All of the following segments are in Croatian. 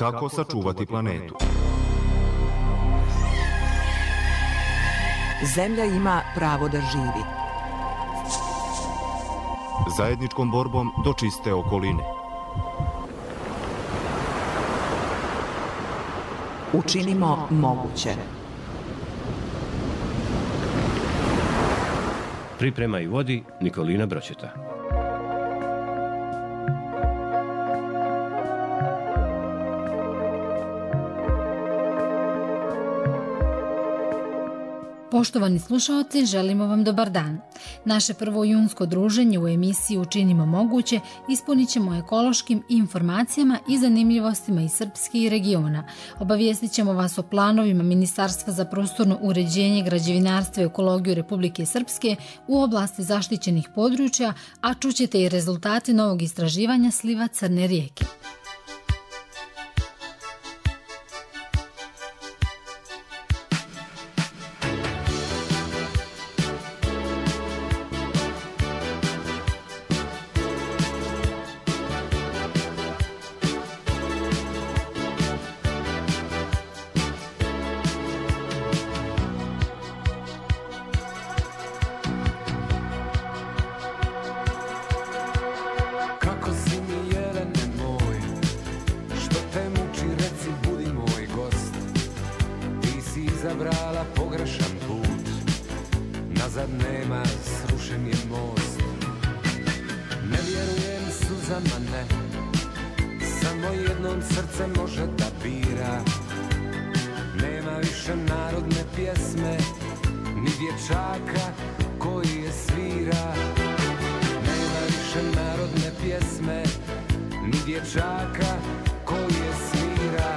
Kako sačuvati planetu? Zemlja ima pravo da živi. Zajedničkom borbom do čiste okoline. Učinimo moguće. Priprema i vodi Nikolina Bročeta. Poštovani slušaoci, želimo vam dobar dan. Naše prvo junsko druženje u emisiji Učinimo moguće ispunit ćemo ekološkim informacijama i zanimljivostima iz Srpske i regiona. Obavijestit ćemo vas o planovima Ministarstva za prostorno uređenje, građevinarstvo i ekologiju Republike Srpske u oblasti zaštićenih područja, a čućete i rezultate novog istraživanja sliva Crne rijeke. Izabrala pogrešan put, nazad nema, srušen je most. Ne vjerujem suzama, ne, samo jednom srce može da bira. Nema više narodne pjesme, ni dječaka koji je svira. Nema više narodne pjesme, ni dječaka koji je svira.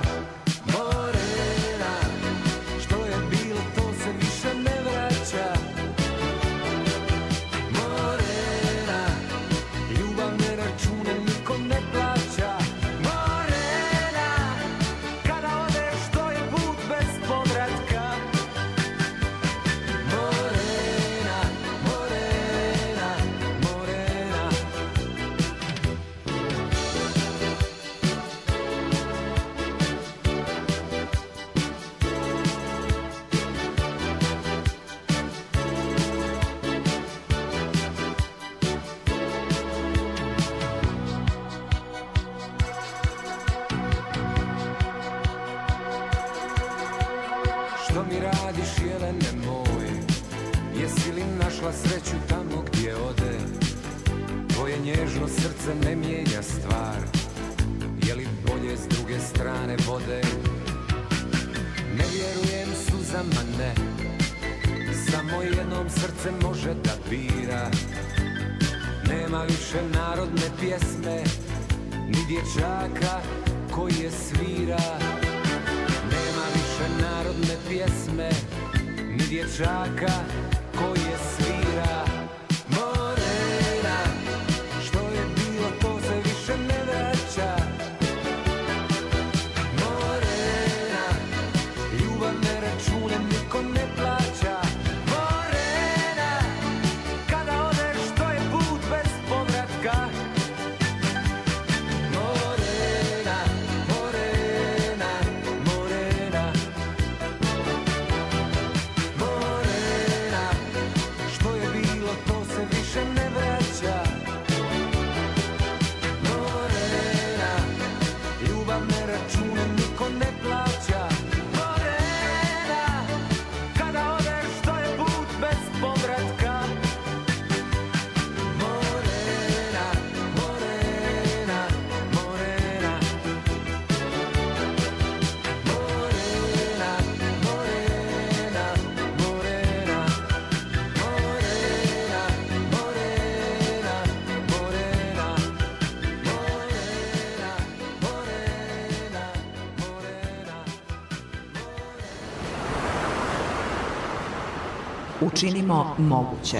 Što mi radiš, jelene moj? Jesi li našla sreću tamo gdje ode? Tvoje nježno srce ne mijenja stvar. Je li bolje s druge strane vode? Ne vjerujem suzama, ne, samo jednom srce može da bira. Nema više narodne pjesme, ni dječaka koji je svira. Nema više narodne pjesme, ni dječaka koji je svira. Morena, što je bilo to se više ne vraća. Morena, ljubavne račune niko ne plaća. Morena, kada odeš to je put bez povratka. Učinimo moguće.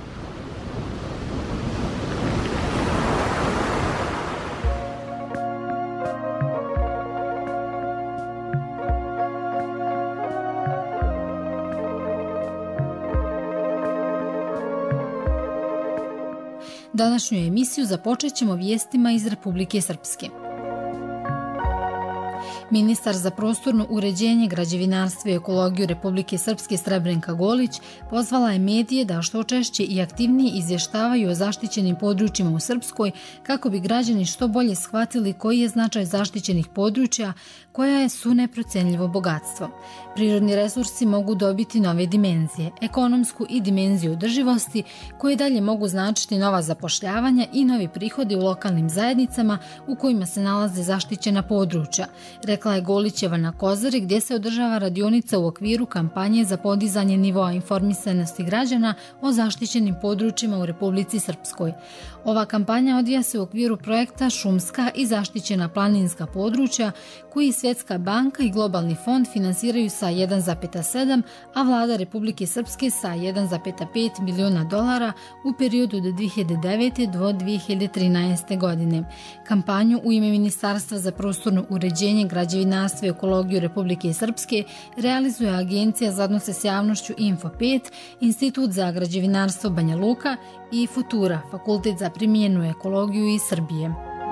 Današnju emisiju započet ćemo vijestima iz Republike Srpske. Ministar za prostorno uređenje, građevinarstvo i ekologiju Republike Srpske Srebrenka Golić pozvala je medije da što češće i aktivnije izvještavaju o zaštićenim područjima u Srpskoj kako bi građani što bolje shvatili koji je značaj zaštićenih područja koja su neprocenljivo bogatstvo. Prirodni resursi mogu dobiti nove dimenzije, ekonomsku i dimenziju održivosti, koje dalje mogu značiti nova zapošljavanja i novi prihodi u lokalnim zajednicama u kojima se nalaze zaštićena područja, rekla je Golićeva na Kozari gdje se održava radionica u okviru kampanje za podizanje nivoa informisanosti građana o zaštićenim područjima u Republici Srpskoj. Ova kampanja odvija se u okviru projekta Šumska i zaštićena planinska područja koji Svjetska banka i Globalni fond finansiraju sa 1,7, a vlada Republike Srpske sa 1,5 miliona dolara u periodu od 2009. do 2013. godine. Kampanju u ime Ministarstva za prostorno uređenje, građevinarstvo i ekologiju Republike Srpske realizuje Agencija za odnose s javnošću Info 5, Institut za građevinarstvo Banja Luka i Futura, Fakultet za primijenjenu ekologiju iz Srbije.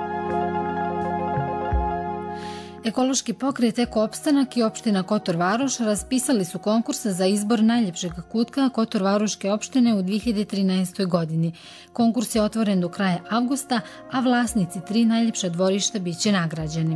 Ekološki pokret Eko opstanak i opština Kotor Varoš raspisali su konkurse za izbor najljepšeg kutka Kotor Varoške opštine u 2013. godini. Konkurs je otvoren do kraja avgusta, a vlasnici 3 najljepša dvorišta biće nagrađeni.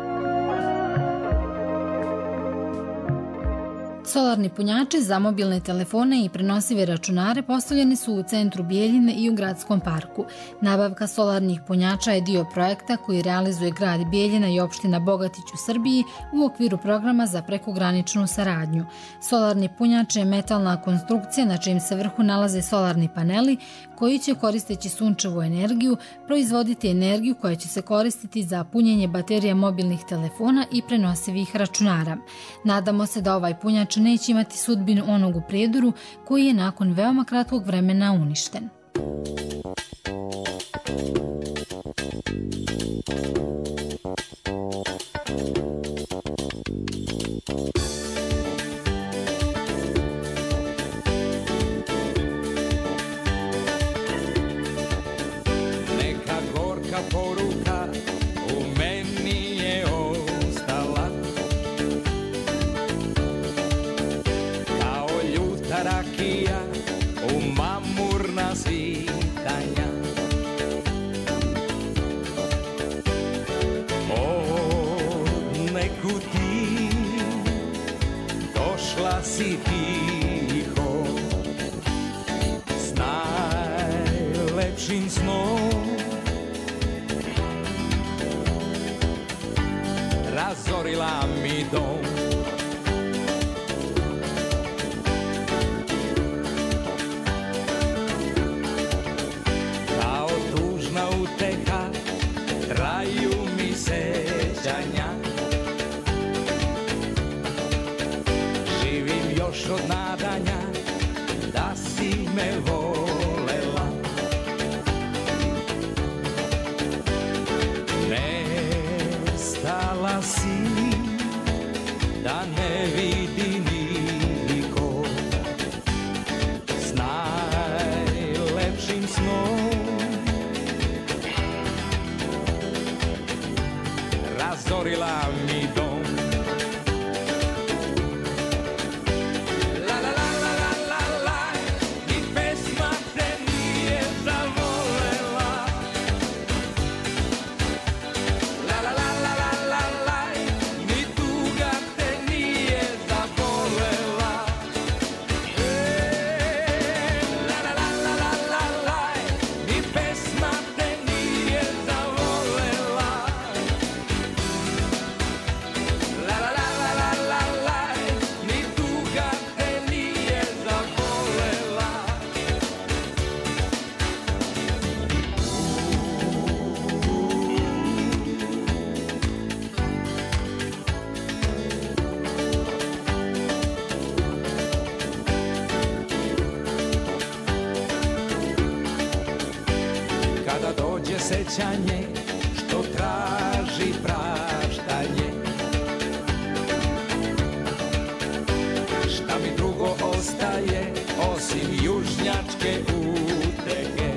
Solarni punjači za mobilne telefone i prenosive računare postavljeni su u centru Bijeljine i u gradskom parku. Nabavka solarnih punjača je dio projekta koji realizuje grad Bijeljina i opština Bogatić u Srbiji u okviru programa za prekograničnu saradnju. Solarni punjač je metalna konstrukcija na čijem se vrhu nalaze solarni paneli koji će koristeći sunčevu energiju proizvoditi energiju koja će se koristiti za punjenje baterija mobilnih telefona i prenosivih računara. Nadamo se da ovaj punjač neće imati sudbinu onog u Prijedoru koji je nakon veoma kratkog vremena uništen. Neka gorka poruka u meni je ostala, kao ljuta rakija u mamurna svitanja. O, neku ti došla si tiho s najlepšim snom, razorila mi dom. Kao tužna uteha traju mi sećanja, živim još od nadanja da si me volela. Nestala si da ne vidi niko s najlepšim snom, razorila mi dom. La la la la la la la, ni pesma te nije zavolela. La la la la la la la, ni tuga te nije zabolela. La la la la la la la, ni pesma te nije zavolela. La la la la la la la, ni tuga te nije zabolela. Kada dođe sećanje što traži praštanje, šta mi drugo ostaje osim južnjačke utehe.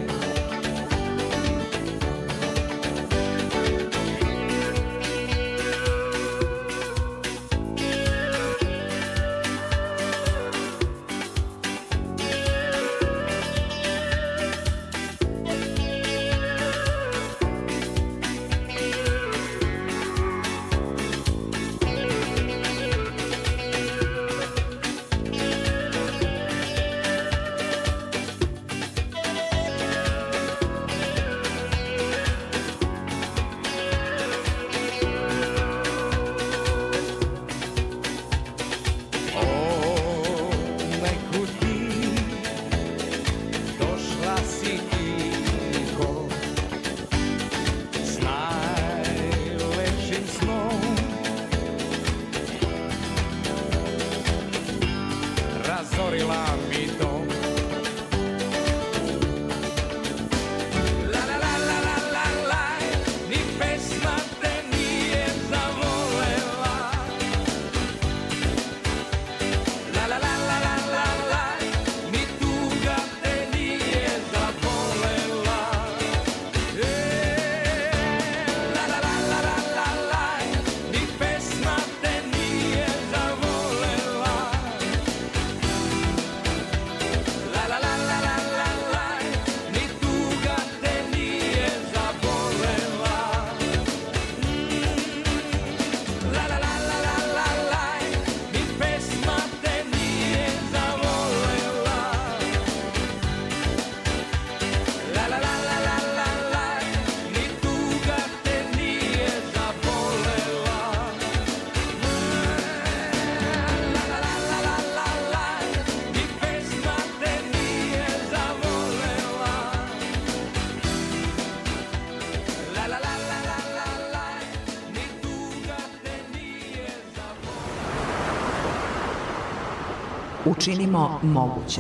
Učinimo moguće.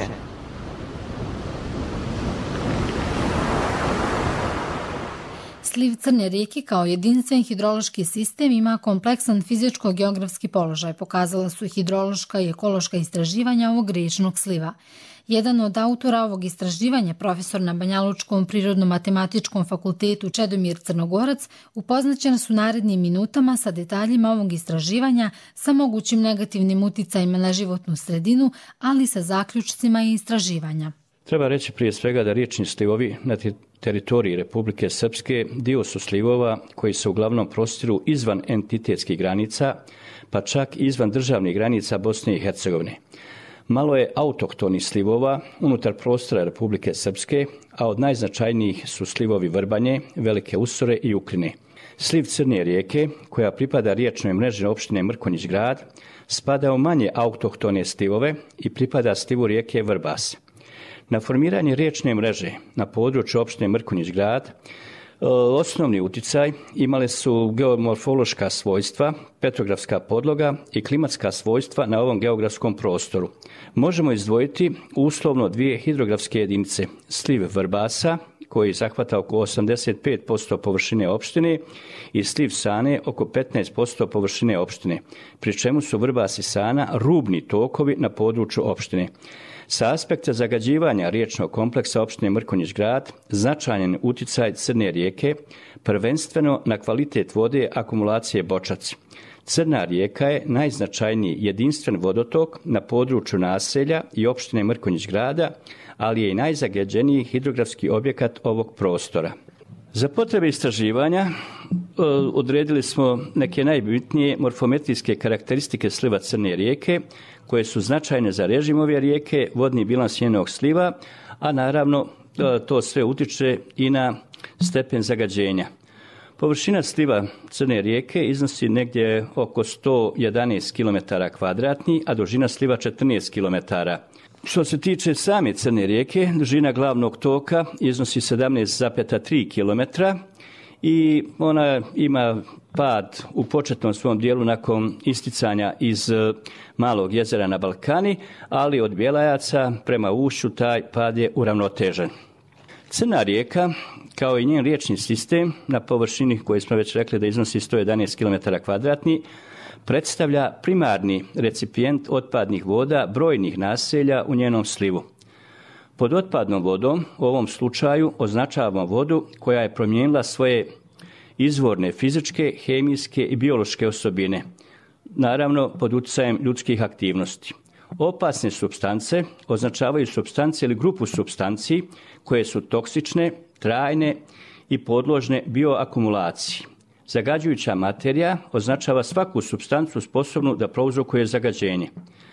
Sliv Crne rijeke kao jedinstven hidrološki sistem ima kompleksan fizičko-geografski položaj, pokazala su hidrološka i ekološka istraživanja ovog riječnog sliva. Jedan od autora ovog istraživanja, profesor na Banjalučkom prirodno-matematičkom fakultetu Čedomir Crnogorac, upoznaće nas u narednim minutama sa detaljima ovog istraživanja, sa mogućim negativnim uticajima na životnu sredinu, ali sa zaključcima i istraživanja. Treba reći prije svega da riječni slivovi na teritoriji Republike Srpske dio su slivova koji se uglavnom prostiru izvan entitetskih granica, pa čak i izvan državnih granica Bosne i Hercegovine. Malo je autohtonih slivova unutar prostora Republike Srpske, a od najznačajnijih su slivovi Vrbanje, Velike Usore i Ukrine. Sliv Crne rijeke, koja pripada riječnoj mreži opštine Mrkonjić grad, spada u manje autohtone slivove i pripada slivu rijeke Vrbas. Na formiranje riječne mreže na području opštine Mrkonjić grad osnovni uticaj imale su geomorfološka svojstva, petrografska podloga i klimatska svojstva na ovom geografskom prostoru. Možemo izdvojiti uslovno dvije hidrografske jedinice, sliv Vrbasa, koji zahvata oko 85% površine opštine, i sliv Sane oko 15% površine opštine, pri čemu su Vrbas i Sana rubni tokovi na području opštine. Sa aspekta zagađivanja riječnog kompleksa opštine Mrkonjić grad, značajan uticaj Crne rijeke, prvenstveno na kvalitet vode akumulacije Bočac. Crna rijeka je najznačajniji jedinstven vodotok na području naselja i opštine Mrkonjić grada, ali je i najzagađeniji hidrografski objekat ovog prostora. Za potrebe istraživanja odredili smo neke najbitnije morfometrijske karakteristike sliva Crne rijeke, koje su značajne za režim ove rijeke, vodni bilans njenog sliva, a naravno to sve utiče i na stepen zagađenja. Površina sliva Crne rijeke iznosi negdje oko 111 km2, a dužina sliva 14 km. Što se tiče same Crne rijeke, dužina glavnog toka iznosi 17,3 km i ona ima pad u početnom svom dijelu nakon isticanja iz Malog jezera na Balkani, ali od Bjelajaca prema ušću taj pad je uravnotežen. Crna rijeka, kao i njen riječni sistem, na površini koju smo već rekli da iznosi 111 km2, predstavlja primarni recipijent otpadnih voda brojnih naselja u njenom slivu. Pod otpadnom vodom u ovom slučaju označavamo vodu koja je promijenila svoje izvorne fizičke, hemijske i biološke osobine, naravno pod utjecajem ljudskih aktivnosti. Opasne supstance označavaju supstance ili grupu supstanci koje su toksične, trajne i podložne bioakumulaciji. Zagađujuća materija označava svaku supstancu sposobnu da prouzrokuje zagađenje.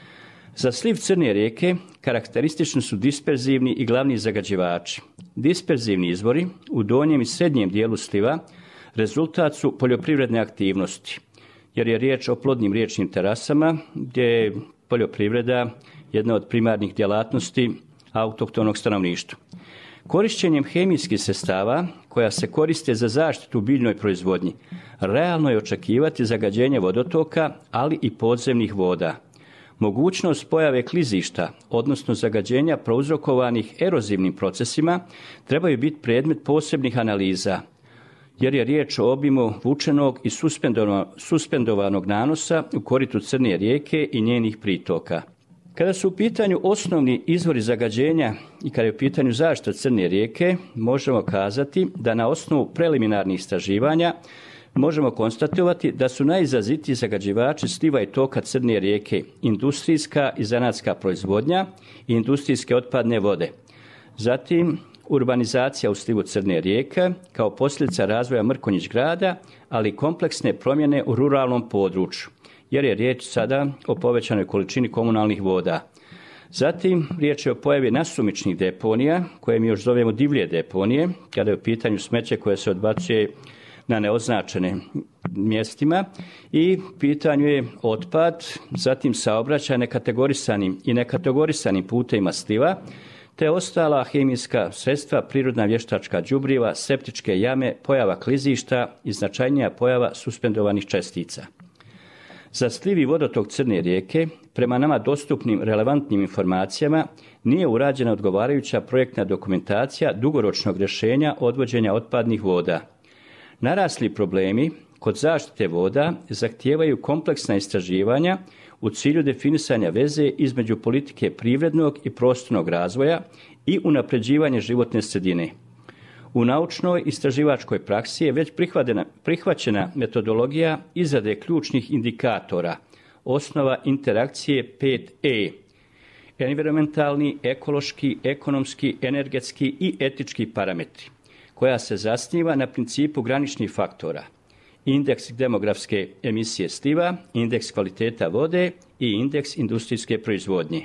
Za sliv Crne rijeke karakteristični su disperzivni i glavni zagađivači. Disperzivni izvori u donjem i srednjem dijelu sliva rezultat su poljoprivredne aktivnosti, jer je riječ o plodnim riječnim terasama gdje je poljoprivreda jedna od primarnih djelatnosti autohtonog stanovništva. Korišćenjem hemijskih sredstava koja se koriste za zaštitu u biljnoj proizvodnji, realno je očekivati zagađenje vodotoka, ali i podzemnih voda. Mogućnost pojave klizišta, odnosno zagađenja prouzrokovanih erozivnim procesima, trebaju biti predmet posebnih analiza, jer je riječ o obimu vučenog i suspendovanog nanosa u koritu Crne rijeke i njenih pritoka. Kada su u pitanju osnovni izvori zagađenja i kada je u pitanju zaštita Crne rijeke, možemo kazati da na osnovu preliminarnih istraživanja možemo konstatovati da su najizrazitiji zagađivači sliva i toka Crne rijeke industrijska i zanatska proizvodnja i industrijske otpadne vode. Zatim, urbanizacija u slivu Crne rijeke kao posljedica razvoja Mrkonjić grada, ali i kompleksne promjene u ruralnom području, jer je riječ sada o povećanoj količini komunalnih voda. Zatim, riječ je o pojavi nasumičnih deponija, koje mi još zovemo divlje deponije, kada je u pitanju smeće koje se odbacuje na neoznačene mjestima, i pitanju je otpad, zatim saobraćaj nekategorisanim i nekategorisanim putevima sliva, te ostala hemijska sredstva, prirodna vještačka đubriva, septičke jame, pojava klizišta i značajnija pojava suspendovanih čestica. Za slivi vodotok Crne rijeke, prema nama dostupnim relevantnim informacijama, nije urađena odgovarajuća projektna dokumentacija dugoročnog rješenja odvođenja otpadnih voda. Narasli problemi kod zaštite voda zahtijevaju kompleksna istraživanja u cilju definisanja veze između politike privrednog i prostornog razvoja i unapređivanja životne sredine. U naučnoj istraživačkoj praksi je već prihvaćena metodologija izrade ključnih indikatora, osnova interakcije 5E, environmentalni, ekološki, ekonomski, energetski i etički parametri, koja se zasniva na principu graničnih faktora, indeks demografske emisije sliva, indeks kvaliteta vode i indeks industrijske proizvodnje.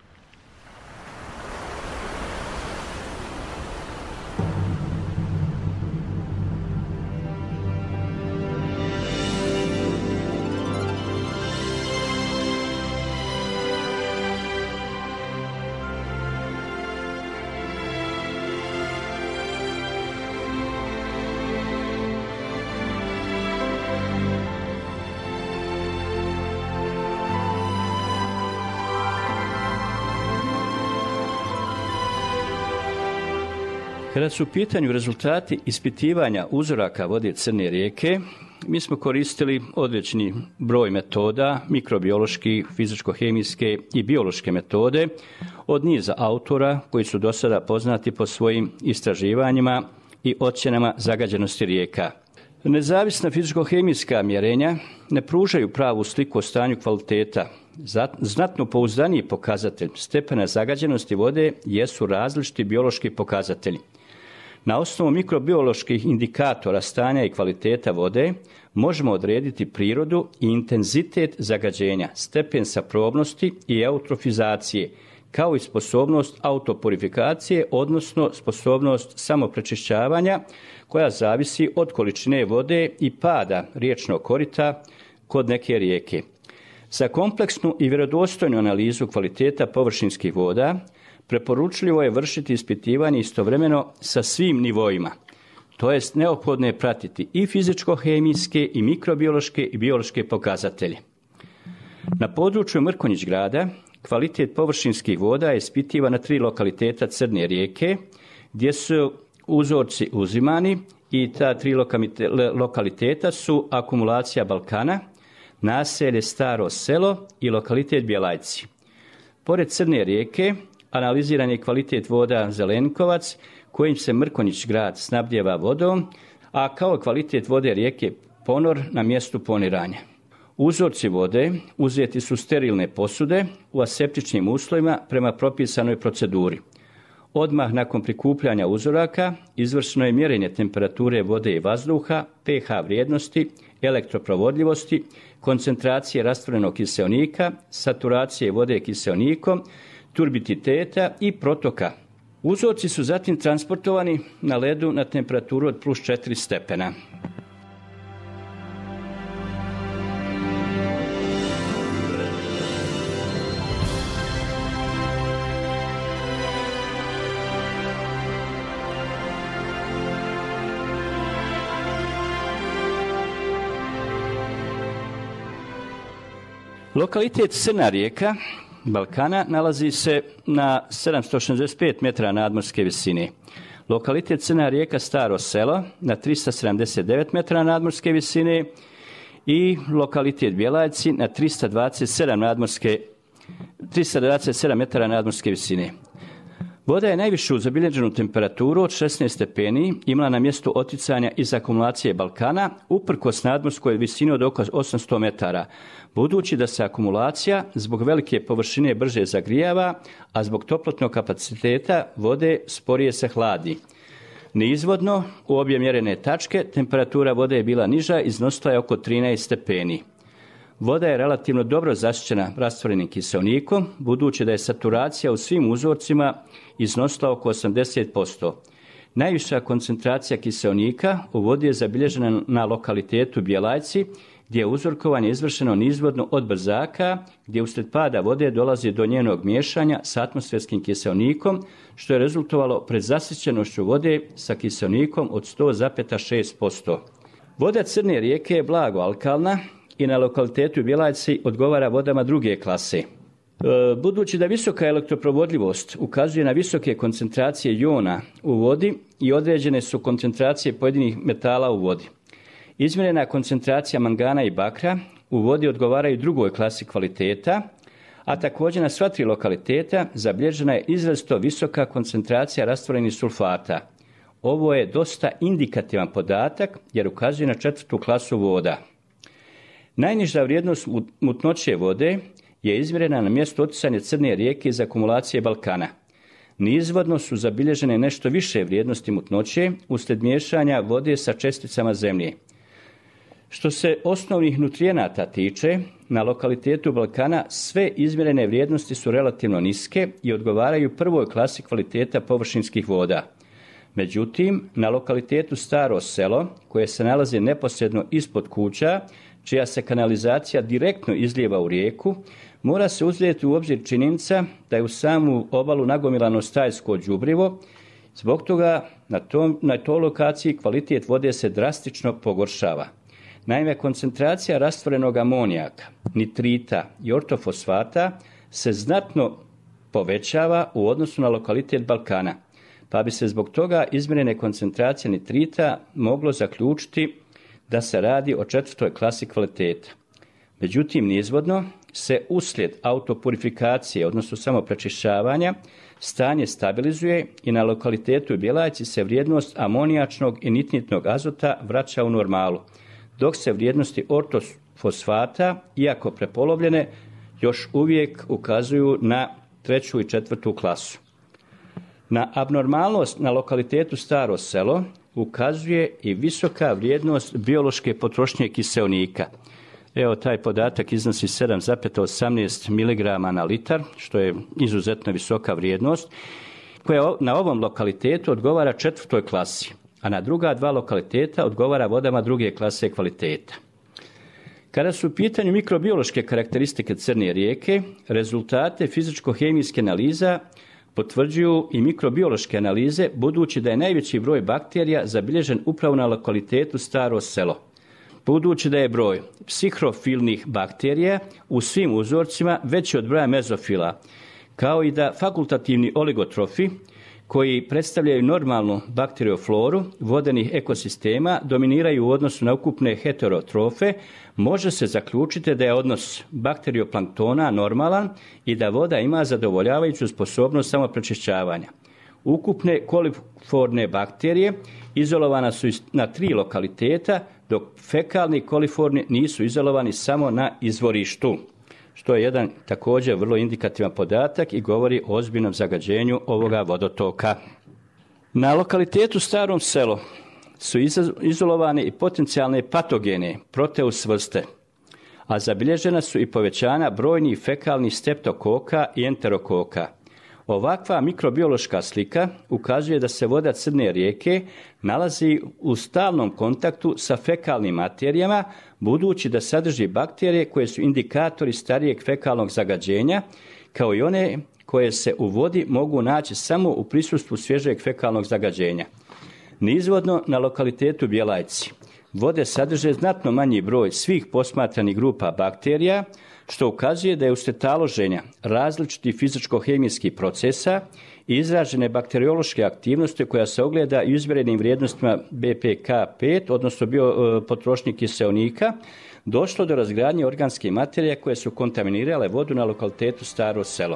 Kada su u pitanju rezultati ispitivanja uzoraka vode Crne rijeke, mi smo koristili određeni broj metoda, mikrobiološki, fizičko-hemijske i biološke metode od niza autora koji su do sada poznati po svojim istraživanjima i ocjenama zagađenosti rijeka. Nezavisna fizičko-hemijska mjerenja ne pružaju pravu sliku o stanju kvaliteta. Znatno pouzdaniji pokazatelj stepena zagađenosti vode jesu različiti biološki pokazatelji. Na osnovu mikrobioloških indikatora stanja i kvaliteta vode možemo odrediti prirodu i intenzitet zagađenja, stepen saprobnosti i eutrofizacije, kao i sposobnost autopurifikacije, odnosno sposobnost samoprečišćavanja koja zavisi od količine vode i pada riječnog korita kod neke rijeke. Za kompleksnu i vjerodostojnu analizu kvaliteta površinskih voda preporučljivo je vršiti ispitivanje istovremeno sa svim nivoima. To jest neophodno je pratiti i fizičko-hemijske i mikrobiološke i biološke pokazatelje. Na području Mrkonjić grada kvalitet površinskih voda je ispitivan na 3 lokaliteta Crne rijeke, gdje su uzorci uzimani i ta 3 lokaliteta su akumulacija Balkana, naselje Staro selo i lokalitet Bjelajci. Pored Crne rijeke analiziran je kvalitet voda Zelenkovac, kojim se Mrkonjić grad snabdijeva vodom, a kao kvalitet vode rijeke Ponor na mjestu poniranja. Uzorci vode uzeti su sterilne posude u aseptičnim uslovima prema propisanoj proceduri. Odmah nakon prikupljanja uzoraka izvršeno je mjerenje temperature vode i vazduha, pH vrijednosti, elektroprovodljivosti, koncentracije rastvorenog kiseonika, saturacije vode kiseonikom, turbiditeta i protoka. Uzorci su zatim transportovani na ledu na temperaturu od +4 stepena. Lokalitet Crna rijeka Balkana nalazi se na 765 metara nadmorske visine. Lokalitet Crna rijeka Staro selo na 379 metara nadmorske visine i lokalitet Bjelajci na 327 metara nadmorske visine. Voda je najvišu zabilježenu temperaturu od 16 stepeni imala na mjestu oticanja iz akumulacije Balkana uprkos nadmorskoj visini od oko 800 metara, budući da se akumulacija zbog velike površine brže zagrijava, a zbog toplotnog kapaciteta vode sporije se hladi. Neizvodno, u obje mjerene tačke temperatura vode je bila niža, iznosila je oko 13 stepeni. Voda je relativno dobro zasićena rastvorenim kiseonikom, budući da je saturacija u svim uzorcima iznosila oko 80%. Najviša koncentracija kiseonika u vodi je zabilježena na lokalitetu Bjelajci, gdje je uzorkovanje izvršeno nizvodno od Brzaka, gdje usred pada vode dolazi do njenog miješanja s atmosferskim kiseonikom, što je rezultovalo predzasićenošću vode sa kiseonikom od 100,6%. Voda Crne rijeke je blago alkalna i na lokalitetu Bjelajci odgovara vodama druge klase. Budući da visoka elektroprovodljivost ukazuje na visoke koncentracije jona u vodi i određene su koncentracije pojedinih metala u vodi. Izmjerena koncentracija mangana i bakra u vodi odgovaraju drugoj klasi kvaliteta, a također na sva 3 lokaliteta zabilježena je izrazito visoka koncentracija rastvorenih sulfata. Ovo je dosta indikativan podatak jer ukazuje na 4. klasu voda. Najniža vrijednost mutnoće vode je izmjerena na mjestu otisanja Crne rijeke iz akumulacije Balkana. Nizvodno su zabilježene nešto više vrijednosti mutnoće uslijed miješanja vode sa česticama zemlje. Što se osnovnih nutrijenata tiče, na lokalitetu Balkana sve izmjerene vrijednosti su relativno niske i odgovaraju prvoj klasi kvaliteta površinskih voda. Međutim, na lokalitetu Staro selo, koje se nalazi neposredno ispod kuća, čija se kanalizacija direktno izlijeva u rijeku, mora se uzeti u obzir činjenica da je u samu obalu nagomilano stajsko đubrivo. Zbog toga na toj lokaciji kvalitet vode se drastično pogoršava. Naime, koncentracija rastvorenog amonijaka, nitrita i ortofosfata se znatno povećava u odnosu na lokalitet Balkana, pa bi se zbog toga izmjerene koncentracije nitrita moglo zaključiti da se radi o 4. klasi kvaliteta. Međutim, nizvodno se uslijed autopurifikacije, odnosno samoprečišćavanja, stanje stabilizuje i na lokalitetu Bjelajci se vrijednost amonijačnog i nitritnog azota vraća u normalu, dok se vrijednosti ortofosfata, iako prepolovljene, još uvijek ukazuju na 3. i 4. klasu. Na abnormalnost na lokalitetu Staro selo ukazuje i visoka vrijednost biološke potrošnje kiseonika. Evo, taj podatak iznosi 7,18 mg na litar, što je izuzetno visoka vrijednost, koja na ovom lokalitetu odgovara 4. klasi, a na druga 2 lokaliteta odgovara vodama druge klase kvaliteta. Kada su u pitanju mikrobiološke karakteristike Crne rijeke, rezultate fizičko-hemijske analiza potvrđuju i mikrobiološke analize, budući da je najveći broj bakterija zabilježen upravo na lokalitetu Staro selo. Budući da je broj psihrofilnih bakterija u svim uzorcima veći od broja mezofila, kao i da fakultativni oligotrofi, koji predstavljaju normalnu bakteriofloru vodenih ekosistema, dominiraju u odnosu na ukupne heterotrofe, može se zaključiti da je odnos bakterioplanktona normalan i da voda ima zadovoljavajuću sposobnost samoprečišćavanja. Ukupne koliforne bakterije izolovana su na 3 lokaliteta, dok fekalni koliforni nisu izolovani samo na izvorištu, što je jedan također vrlo indikativan podatak i govori o ozbiljnom zagađenju ovoga vodotoka. Na lokalitetu Starom selu su izolovane i potencijalne patogene proteus vrste, a zabilježena su i povećanja brojnih fekalnih streptokoka i enterokoka. Ovakva mikrobiološka slika ukazuje da se voda Crne rijeke nalazi u stalnom kontaktu sa fekalnim materijama, budući da sadrži bakterije koje su indikatori starijeg fekalnog zagađenja, kao i one koje se u vodi mogu naći samo u prisustvu svježeg fekalnog zagađenja. Nizvodno na lokalitetu Bjelajci vode sadrže znatno manji broj svih posmatranih grupa bakterija, što ukazuje da je uslijed taloženja različitih fizičko-hemijskih procesa i izražene bakteriološke aktivnosti koja se ogleda i u izmjerenim vrijednostima BPK5, odnosno potrošnje kiseonika, došlo do razgradnje organskih materija koje su kontaminirale vodu na lokalitetu Staro selo.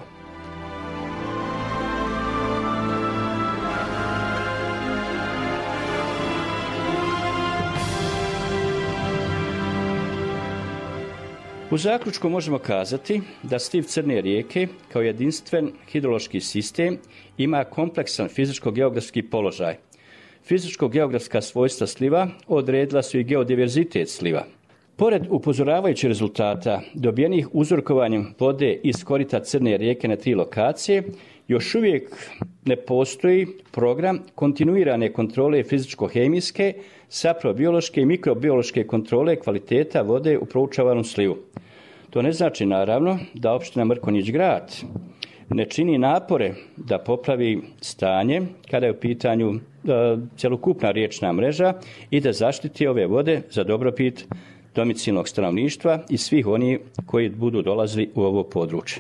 U zaključku možemo kazati da sliv Crne rijeke kao jedinstven hidrološki sistem ima kompleksan fizičko-geografski položaj. Fizičko-geografska svojstva sliva odredila su i geodiverzitet sliva. Pored upozoravajućih rezultata dobijenih uzorkovanjem vode iz korita Crne rijeke na 3 lokacije, još uvijek ne postoji program kontinuirane kontrole fizičko-hemijske, saprobiološke i mikrobiološke kontrole kvaliteta vode u proučavanom slivu. To ne znači naravno da opština Mrkonjić Grad ne čini napore da popravi stanje kada je u pitanju cjelokupna riječna mreža i da zaštiti ove vode za dobrobit domicilnog stanovništva i svih onih koji budu dolazili u ovo područje.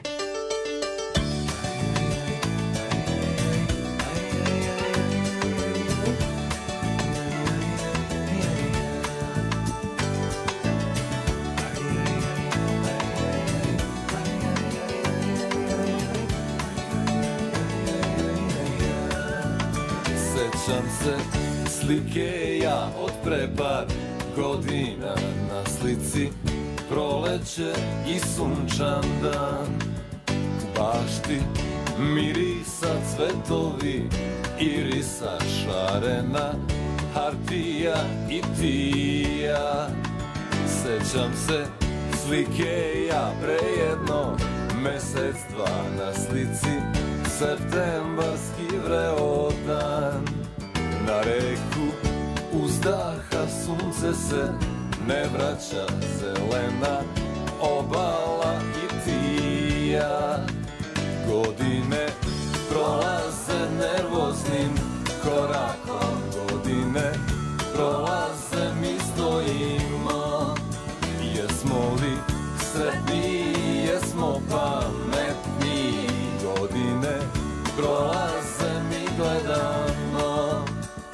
Sećam se slike ja od pre par godina, na slici proleće i sunčan dan. Bašti mirisa cvetovi, irisa šarena, hartija i tija. Sećam se slike ja pre jedno mesec dva, na slici septembarski vreo dan. Na reku uzdaha sunce se ne vraća, zelena obala i tija. Godine prolaze nervoznim korakom, godine prolaze mi stojimo. Jesmo li sretni, jesmo pametni, godine prolaze mi gledamo.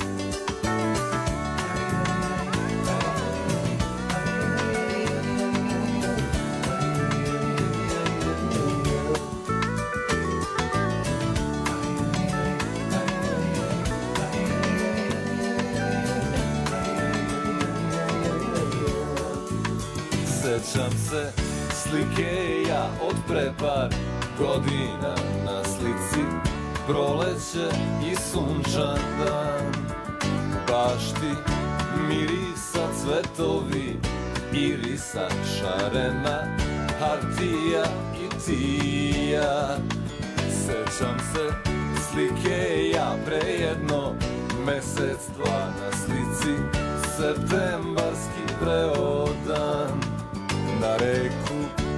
Sećam se slike ja od pre par godina, na slici proleće i sunčan dan. Bašti mirisa cvetovi, irisa šarena, hartija i tija. Sećam se slike ja pre jedno mesec dva, na slici septembarski vreo dan. Na reku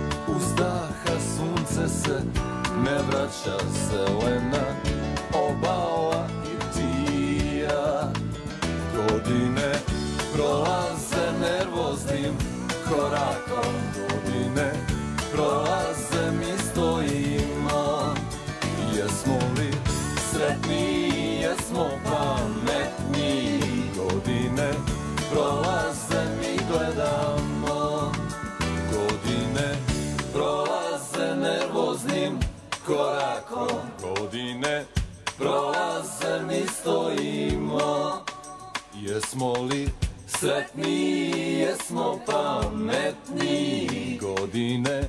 uzdaha sunce se ne vraća, zelena obala i tija. Godine prolaze nervoznim korakom, godine prolaze mi stojimo. Jesmo li sretni, jesmo pametni, godine prolaze mi gledamo. Godine prolaze nervoznim korakom, godine prolaze mi stojimo. Jesmo li sretni, jesmo pametni, godine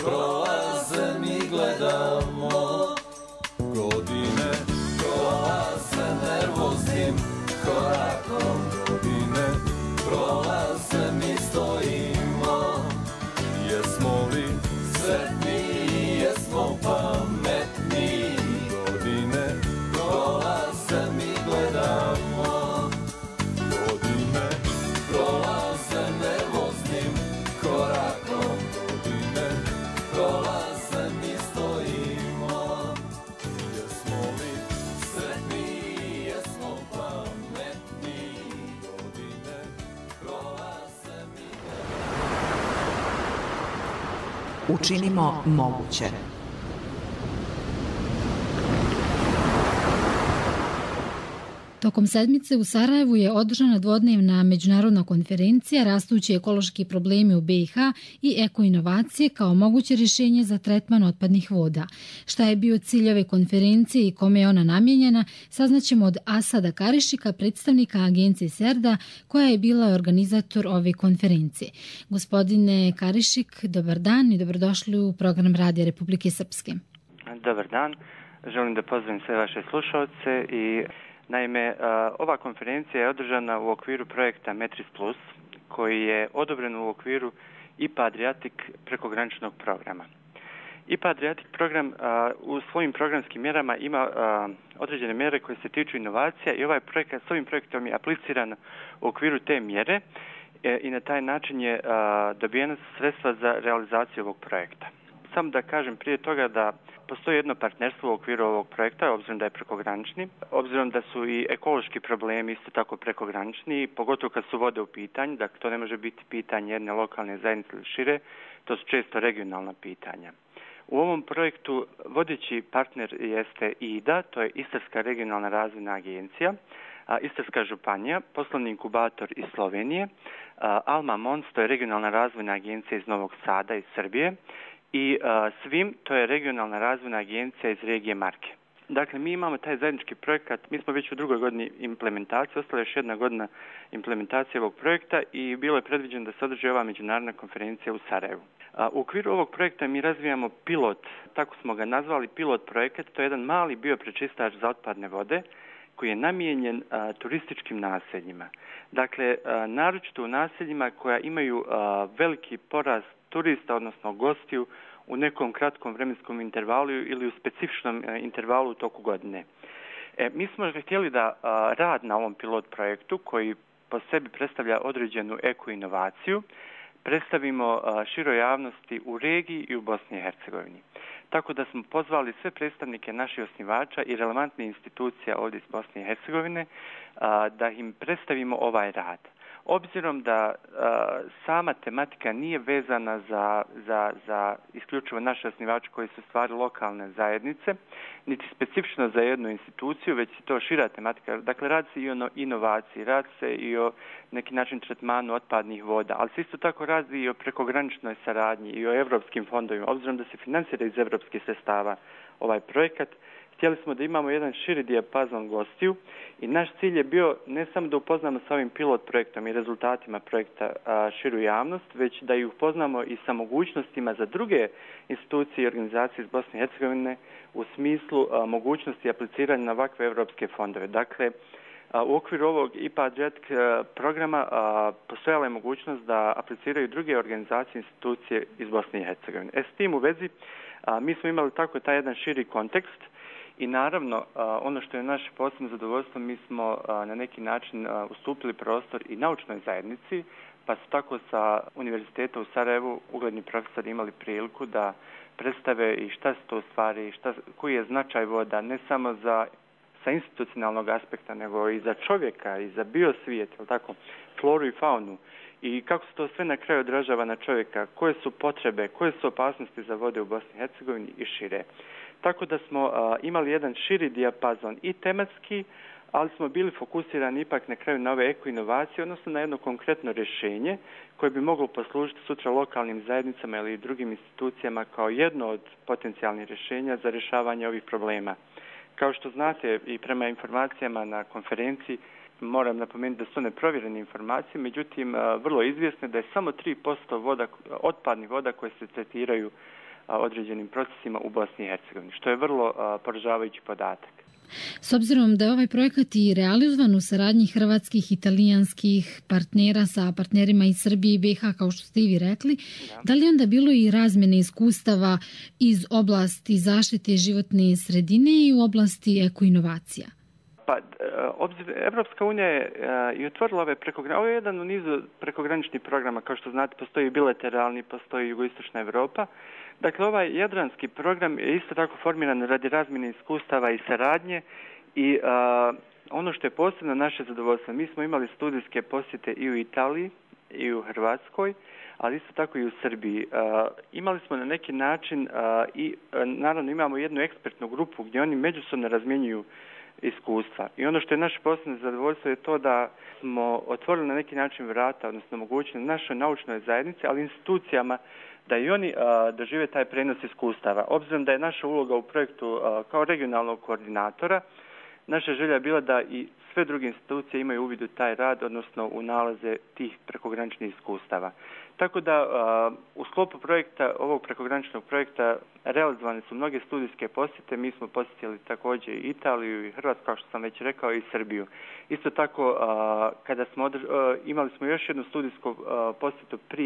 prolaze mi gledamo. Godine prolaze nervoznim korakom, godine prolaze mi stojimo. Jesmo li sretni, jesmo pametni, godine prolaze mi gledamo. Godine prolaze nervoznim korakom, godine prolaze mi stojimo. Jesmo li sretni, jesmo pametni, godine prolaze mi gledamo. Učinimo moguće. Tokom sedmice u Sarajevu je održana dvodnevna međunarodna konferencija Rastući ekološki problemi u BiH i ekoinovacije kao moguće rješenje za tretman otpadnih voda. Šta je bio cilj ove konferencije i kome je ona namijenjena, saznaćemo od Asada Karišika, predstavnika agencije SERDA, koja je bila organizator ove konferencije. Gospodine Karišik, dobar dan i dobrodošli u program Radija Republike Srpske. Dobar dan, želim da pozdravim sve vaše slušalce i naime, ova konferencija je održana u okviru projekta Metris Plus, koji je odobren u okviru IPA Adriatic prekograničnog programa. IPA Adriatic program u svojim programskim mjerama ima određene mjere koje se tiču inovacija i ovaj projekat s ovim projektom je apliciran u okviru te mjere i na taj način je dobijena sredstva za realizaciju ovog projekta. samo da kažem prije toga da postoji jedno partnerstvo u okviru ovog projekta, obzirom da je prekogranični, obzirom da su i ekološki problemi isto tako prekogranični, pogotovo kad su vode u pitanju, dakle to ne može biti pitanje jedne lokalne zajednice ili šire, to su često regionalna pitanja. U ovom projektu vodeći partner jeste IDA, to je Istarska regionalna razvojna agencija, Istarska županija, poslovni inkubator iz Slovenije, Alma Mons, to je regionalna razvojna agencija iz Novog Sada, iz Srbije, i SVIM, to je regionalna razvojna agencija iz regije Marke. Dakle, mi imamo taj zajednički projekat, mi smo već u drugoj godini implementacije, ostala je još jedna godina implementacije ovog projekta i bilo je predviđeno da se održi ova međunarodna konferencija u Sarajevu. U okviru ovog projekta mi razvijamo pilot, tako smo ga nazvali, pilot projekat, to je jedan mali bioprečistač za otpadne vode koji je namijenjen turističkim naseljima. Dakle, naročito u naseljima koja imaju veliki porast turista, odnosno gostiju, u nekom kratkom vremenskom intervalu ili u specifičnom intervalu u toku godine. Mi smo htjeli da rad na ovom pilot projektu, koji po sebi predstavlja određenu eko-inovaciju, predstavimo široj javnosti u regiji i u Bosni i Hercegovini. Tako da smo pozvali sve predstavnike naših osnivača i relevantne institucija ovdje iz Bosne i Hercegovine da im predstavimo ovaj rad. Obzirom da sama tematika nije vezana za isključivo naše osnivače koji su stvari lokalne zajednice, niti specifično za jednu instituciju, već je to šira tematika. Dakle, radi se i o inovaciji, radi se i o neki način tretmanu otpadnih voda, ali se isto tako radi i o prekograničnoj saradnji i o evropskim fondovima. Obzirom da se financira iz evropskih sredstava ovaj projekat, htjeli smo da imamo jedan širi dijapazon gostiju i naš cilj je bio ne samo da upoznamo sa ovim pilot projektom i rezultatima projekta širu javnost, već da ih upoznamo i sa mogućnostima za druge institucije i organizacije iz Bosne i Hercegovine u smislu mogućnosti apliciranja na ovakve evropske fondove. Dakle, u okviru ovog IPA JETK programa postojala je mogućnost da apliciraju druge organizacije i institucije iz Bosne i Hercegovine. S tim u vezi mi smo imali tako taj jedan širi kontekst. I naravno, ono što je naše posebno zadovoljstvo, mi smo na neki način ustupili prostor i naučnoj zajednici, pa su tako sa Univerziteta u Sarajevu ugledni profesori imali priliku da predstave i šta su to u stvari, koji je značaj voda, ne samo sa institucionalnog aspekta, nego i za čovjeka i za biosvijet, tako, floru i faunu. I kako se to sve na kraju odražava na čovjeka, koje su potrebe, koje su opasnosti za vode u Bosni i Hercegovini i šire. Tako da smo imali jedan širi dijapazon i tematski, ali smo bili fokusirani ipak na kraju na ove eko-inovacije, odnosno na jedno konkretno rješenje koje bi moglo poslužiti sutra lokalnim zajednicama ili drugim institucijama kao jedno od potencijalnih rješenja za rješavanje ovih problema. Kao što znate i prema informacijama na konferenciji, moram napomenuti da su neprovjerene informacije, međutim vrlo izvjesne da je samo 3% otpadnih voda koje se tretiraju određenim procesima u Bosni i Hercegovini, što je vrlo poražavajući podatak. S obzirom da je ovaj projekat i realizovan u saradnji hrvatskih i italijanskih partnera sa partnerima iz Srbije i BiH, kao što ste i vi rekli, da li onda bilo i razmjene iskustava iz oblasti zaštite životne sredine i u oblasti ekoinovacija? Pa, Evropska unija je i otvorila ovo je jedan u nizu prekograničnih programa, kao što znate, postoji bilateralni, postoji jugoistočna Evropa. Dakle, ovaj jadranski program je isto tako formiran radi razmjene iskustava i saradnje i ono što je posebno naše zadovoljstvo, mi smo imali studijske posjete i u Italiji i u Hrvatskoj, ali isto tako i u Srbiji. Imali smo na neki način i naravno imamo jednu ekspertnu grupu gdje oni međusobno razmjenjuju iskustva. I ono što je naše posebno zadovoljstvo je to da smo otvorili na neki način vrata, odnosno mogućnost našoj naučnoj zajednici, ali institucijama da i oni dožive taj prenos iskustava. Obzirom da je naša uloga u projektu kao regionalnog koordinatora, naša želja je bila da i sve druge institucije imaju uvid u taj rad, odnosno u nalaze tih prekograničnih iskustava. Tako da u sklopu projekta, ovog prekograničnog projekta, realizovane su mnoge studijske posjete. Mi smo posjetili također i Italiju i Hrvatsku, kao što sam već rekao, i Srbiju. Isto tako, kada smo imali smo još jednu studijsku posjetu prije,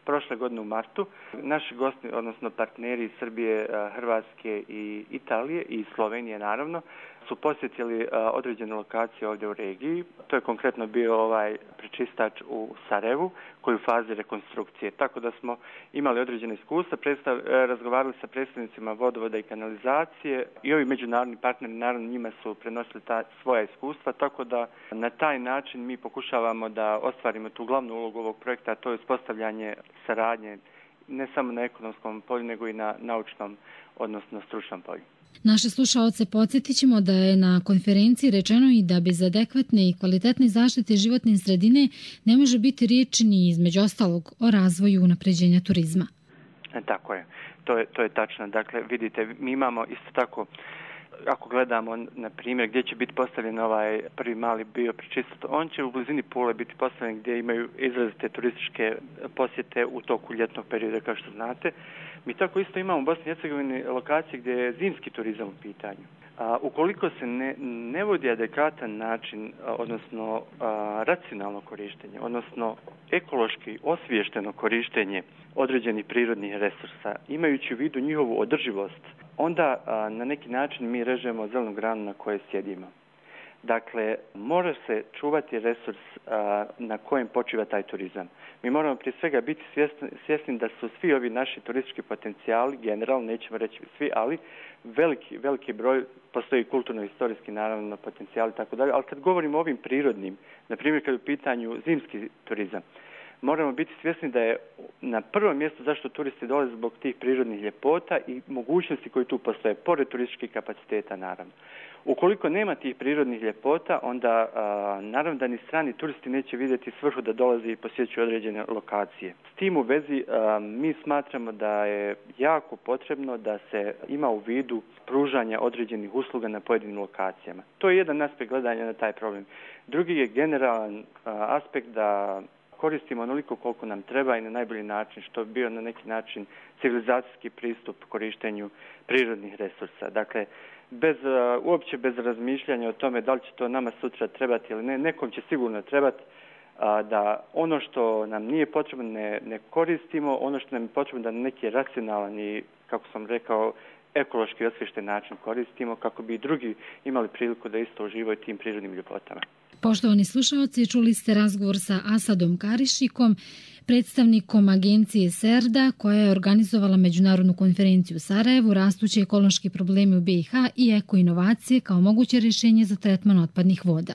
prošle godine u martu. Naši gosti, odnosno partneri iz Srbije, Hrvatske i Italije i Slovenije naravno, su posjetili određene lokacije ovdje u regiji. To je konkretno bio ovaj prečistač u Sarajevu koji je u fazi rekonstrukcije. Tako da smo imali određene iskustva, razgovarali sa predstavnicima vodovoda i kanalizacije i ovi međunarodni partneri naravno njima su prenosili svoja iskustva, tako da na taj način mi pokušavamo da ostvarimo tu glavnu ulogu ovog projekta, a to je uspostavljanje saradnje ne samo na ekonomskom polju nego i na naučnom, odnosno stručnom polju. Naše slušaoce podsjetit ćemo da je na konferenciji rečeno i da bez adekvatne i kvalitetne zaštite životne sredine ne može biti riječi ni između ostalog o razvoju unapređenja turizma. Tako je. To je tačno. Dakle, vidite, mi imamo isto tako, ako gledamo na primjer gdje će biti postavljen ovaj prvi mali bioprečistač, on će u blizini Pule biti postavljen gdje imaju izrazite turističke posjete u toku ljetnog perioda, kao što znate. Mi tako isto imamo u Bosni i Hercegovini lokacije gdje je zimski turizam u pitanju. Ukoliko se ne vodi adekvatan način, odnosno racionalno korištenje, odnosno ekološki osviješteno korištenje određenih prirodnih resursa, imajući u vidu njihovu održivost, onda na neki način mi režemo zelenu granu na kojoj sjedimo. Dakle, mora se čuvati resurs na kojem počiva taj turizam. Mi moramo prije svega biti svjesni da su svi ovi naši turistički potencijali, generalno nećemo reći svi, ali veliki broj, postoji kulturno-historijski naravno potencijali i tako dalje, ali kad govorimo o ovim prirodnim, na primjer kad je u pitanju zimski turizam, moramo biti svjesni da je na prvom mjestu zašto turisti dolaze zbog tih prirodnih ljepota i mogućnosti koje tu postoje, pored turističkih kapaciteta naravno. Ukoliko nema tih prirodnih ljepota, onda naravno da ni strani turisti neće vidjeti svrhu da dolaze i posjećuju određene lokacije. S tim u vezi mi smatramo da je jako potrebno da se ima u vidu pružanja određenih usluga na pojedinim lokacijama. To je jedan aspekt gledanja na taj problem. Drugi je generalan aspekt da koristimo onoliko koliko nam treba i na najbolji način, što bi bio na neki civilizacijski pristup korištenju prirodnih resursa. Dakle, uopće bez razmišljanja o tome da li će to nama sutra trebati ili ne, nekom će sigurno trebati, da ono što nam nije potrebno ne koristimo, ono što nam je potrebno da na neki racionalan i, kako sam rekao, ekološki osviješten način koristimo kako bi i drugi imali priliku da isto uživaju tim prirodnim ljepotama. Poštovani slušalci, čuli ste razgovor sa Asadom Karišikom, predstavnikom agencije SERDA koja je organizovala međunarodnu konferenciju u Sarajevu, rastući ekološki problemi u BiH i ekoinovacije kao moguće rješenje za tretman otpadnih voda.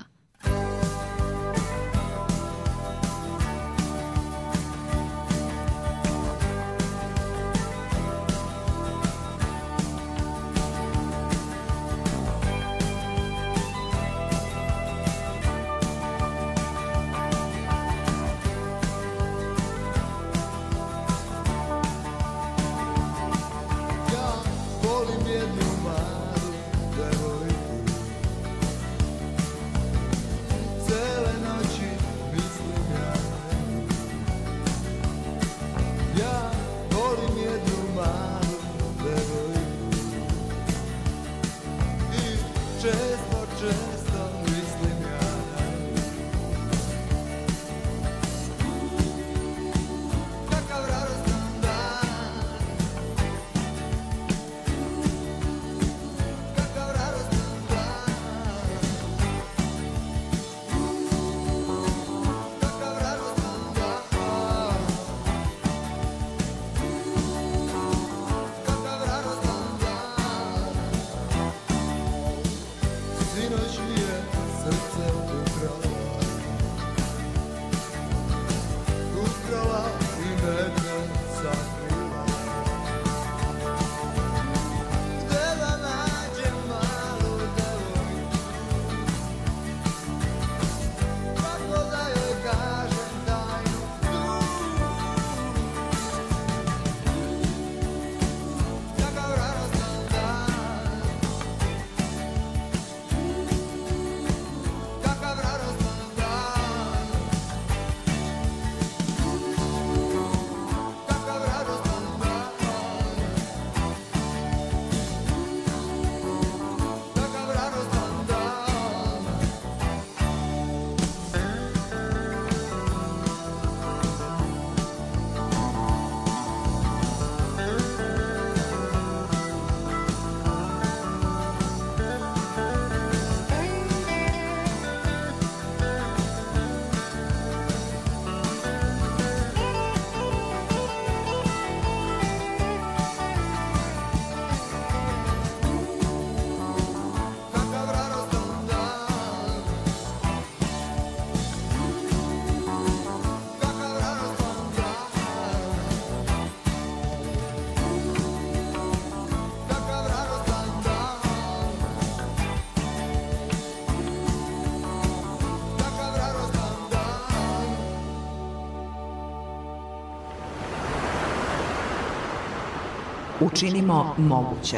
Učinimo moguće.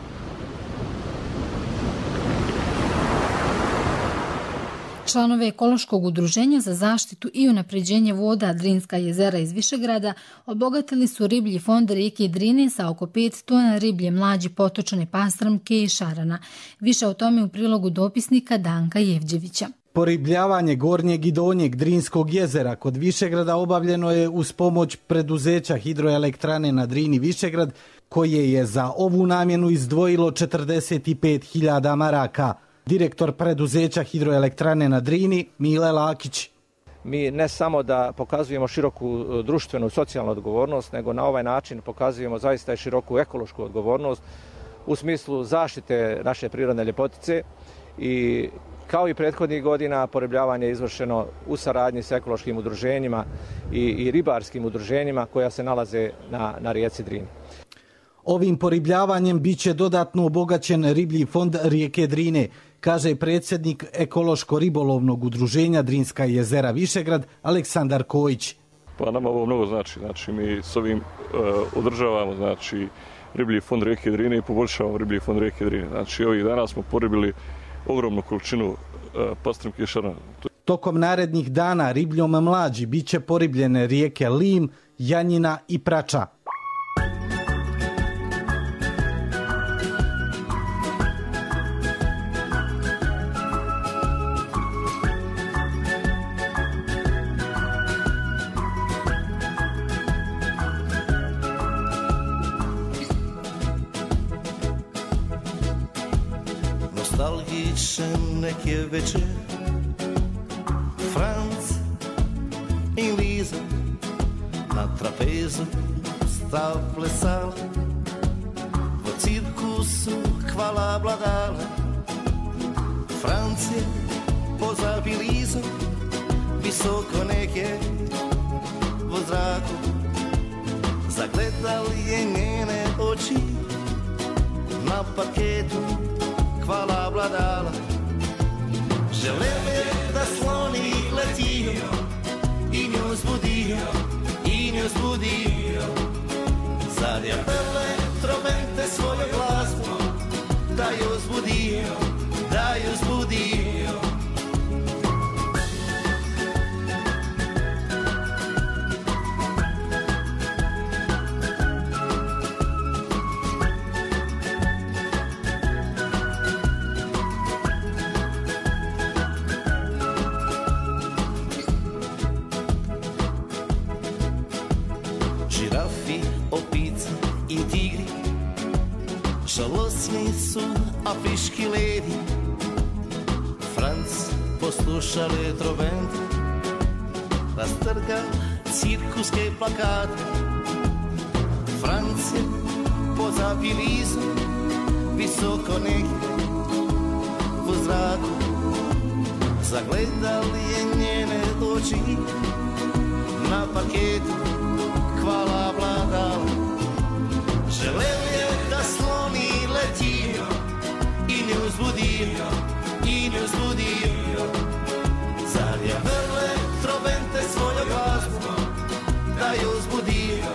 Članove ekološkog udruženja za zaštitu i unapređenje voda Drinska jezera iz Višegrada obogatili su riblji fond rijeke Drine sa oko 5 tona riblje mlađi potočane pastramke i šarana. Više o tome u prilogu dopisnika Danka Jevđevića. Poribljavanje gornjeg i donjeg Drinskog jezera kod Višegrada obavljeno je uz pomoć preduzeća Hidroelektrane na Drini Višegrad, koje je za ovu namjenu izdvojilo 45.000 maraka. Direktor preduzeća Hidroelektrane na Drini, Mile Lakić. Mi ne samo da pokazujemo široku društvenu i socijalnu odgovornost, nego na ovaj način pokazujemo zaista i široku ekološku odgovornost u smislu zaštite naše prirodne ljepotice i kao i prethodnih godina poribljavanje je izvršeno u saradnji sa ekološkim udruženjima i ribarskim udruženjima koja se nalaze na rijeci Drini. Ovim poribljavanjem biće dodatno obogaćen riblji fond rijeke Drine, kaže predsjednik ekološko-ribolovnog udruženja Drinska jezera Višegrad Aleksandar Kojić. Pa nama ovo mnogo znači. Mi s ovim održavamo riblji fond rijeke Drine i poboljšavamo riblji fond rijeke Drine. Ovih dana smo poribili ogromnu količinu pastramke i šarana. Tokom narednih dana ribljom mlađi biće poribljene rijeke Lim, Janjina i Prača. Nostalgičan nek je večer, Franc i Liza na trapezu stav plesala, v cirkusu hvala vladala. Franc je pozabi Lizu, visoko neke v zraku, zagledal je njene oči na parketu. Hvala vladala, želel je da sloni letijo i nju zbudio, zarjavele trobente svoju glazbu, da ju zbudio. Žirafi, opice i tigri, žalosni su afrički ledi. Franc poslušale trobente, rastrga cirkuske plakate. Franc je pozabi Lizu, visoko negdje u zraku, zagledal je njene oči na parketu. Hvala vladala, želel je da sloni letio i nju zbudio, zarjavele trobente svoju glazbu, da ju zbudio.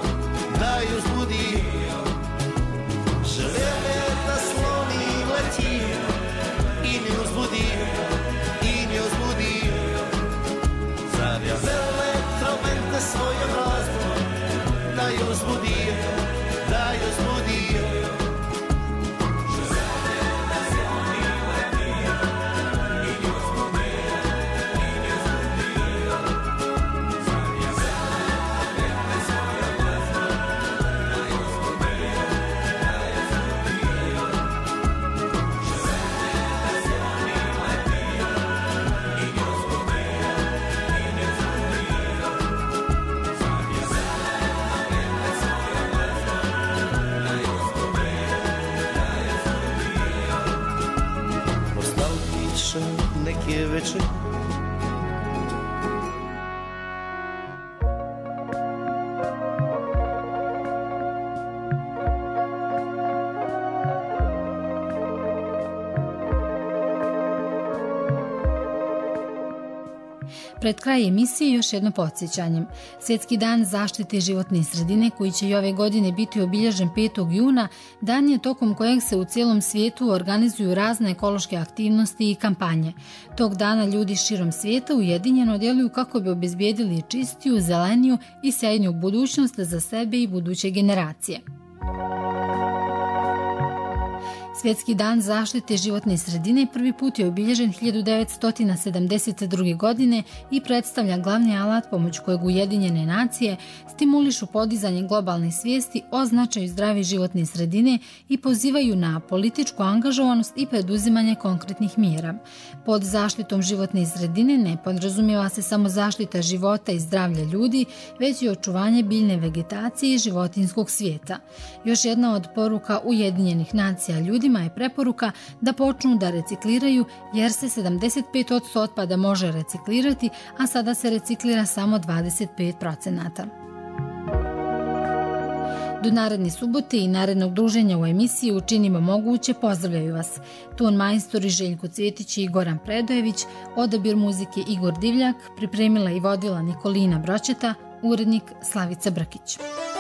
Želel je da sloni letio i nju zbudio, zarjavele trobente svoju glazbu, da ju zbudio. Neke večer, Pred kraj emisije još jedno podsjećanje. Svjetski dan zaštite životne sredine, koji će i ove godine biti obilježen 5. juna, dan je tokom kojeg se u cijelom svijetu organizuju razne ekološke aktivnosti i kampanje. Tog dana ljudi širom svijeta ujedinjeno djeluju kako bi obezbijedili čistiju, zeleniju i sjajniju budućnost za sebe i buduće generacije. Svjetski dan zaštite životne sredine prvi put je obilježen 1972. godine i predstavlja glavni alat pomoću kojeg Ujedinjene nacije stimulišu podizanje globalne svijesti o značaju zdrave životne sredine i pozivaju na političku angažovanost i preduzimanje konkretnih mjera. Pod zaštitom životne sredine ne podrazumijeva se samo zaštita života i zdravlja ljudi, već i očuvanje biljne vegetacije i životinjskog svijeta. Još jedna od poruka Ujedinjenih nacija ljudima je preporuka da počnu da recikliraju, jer se 75% otpada može reciklirati, a sada se reciklira samo 25%. Do naredne subote i narednog druženja u emisiji Učinimo moguće pozdravljaju vas ton majstori Željko Cvjetić i Goran Predojević, odabir muzike Igor Divljak, pripremila i vodila Nikolina Bročeta, urednik Slavica Brkić.